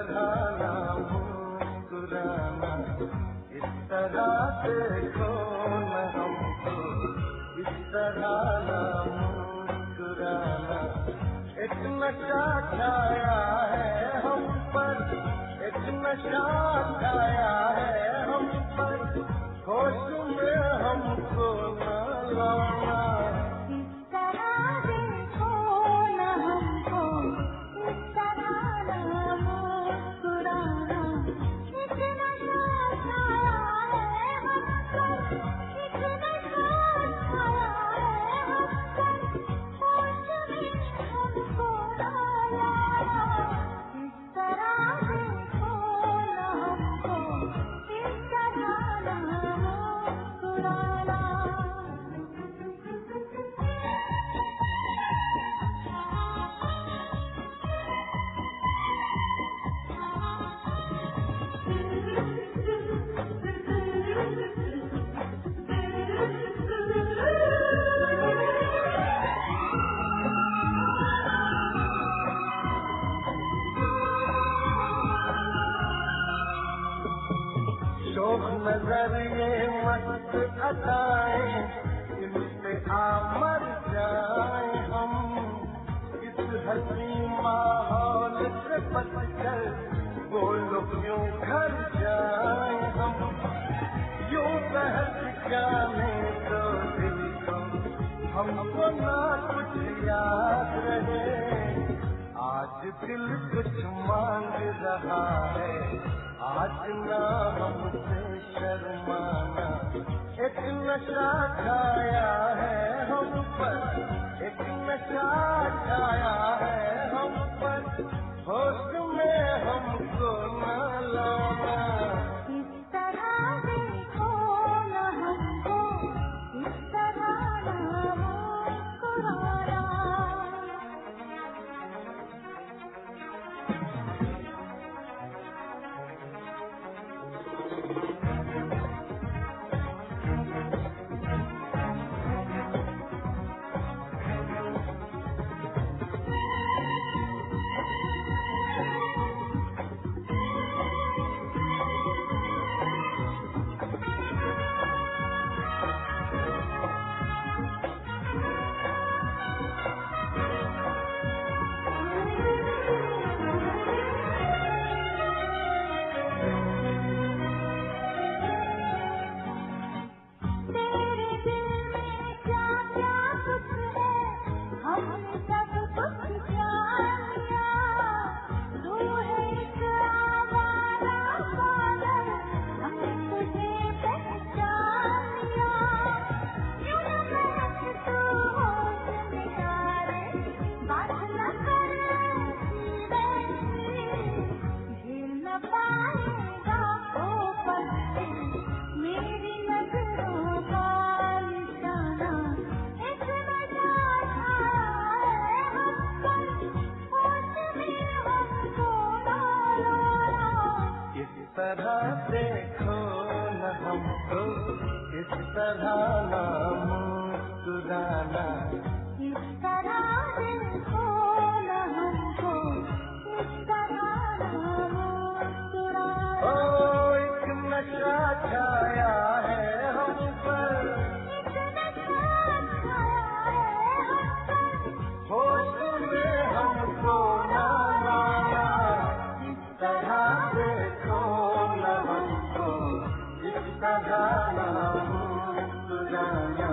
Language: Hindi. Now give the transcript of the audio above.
तरह ना मुस्कुराना, इस तरह देखो न हमको, इस तरह ना मुस्कुराना। एक नशा छाया है हम पर, एक नशा छाया है हम पर, होश में हमको न लाना। इस तरह देखो न हमको, इस तरह ना मुस्कुराना। एक नशा छाया है हम पर, एक नशा छाया है हम पर, होश में हमको न लाना। इस तरह देखो न हमको, इस तरह ना मुस्कुराना। शोख नजर ये मस्त अदाएं, इनसे मर जाए हम, इस हसी माहौल से बचकर बोलो क्यों घर जाए हम। यूं बहक जाने दो दिल को, हमको ना कुछ याद रहे। आज दिल कुछ मांग रहा है, आज ना हमसे शर्माना। एक नशा छाया है हम पर, एक नशा छाया है हम पर, होश में हमको न लाना। इस तरह देखो न हमको, इस तरह ना मुस्कुराना। तेरे दिल में क्या क्या कुछ है, हमने सब कुछ जान लिया। तू है एक आवारा पागल, हमने तुझे पहचान लिया। यूं न महक तू होश में आए, बात न कर ऐसी वैसी, झेल न पाएगा ओ पत्ती मेरी नजरों का निशाना। एक नशा छाया है हम पर, होश में हमको न लाना। इस तरह देखो न हमको, इस तरह ना मुस्कुराना। इस तरह देखो न हमको, इस तरह ना मुस्कुराना। ओ एक नशा छाया है हम पर, एक नशा छाया है हम पर, होश में हमको न लाना। इस तरह देखो न हमको, इस तरह ना मुस्कुराना।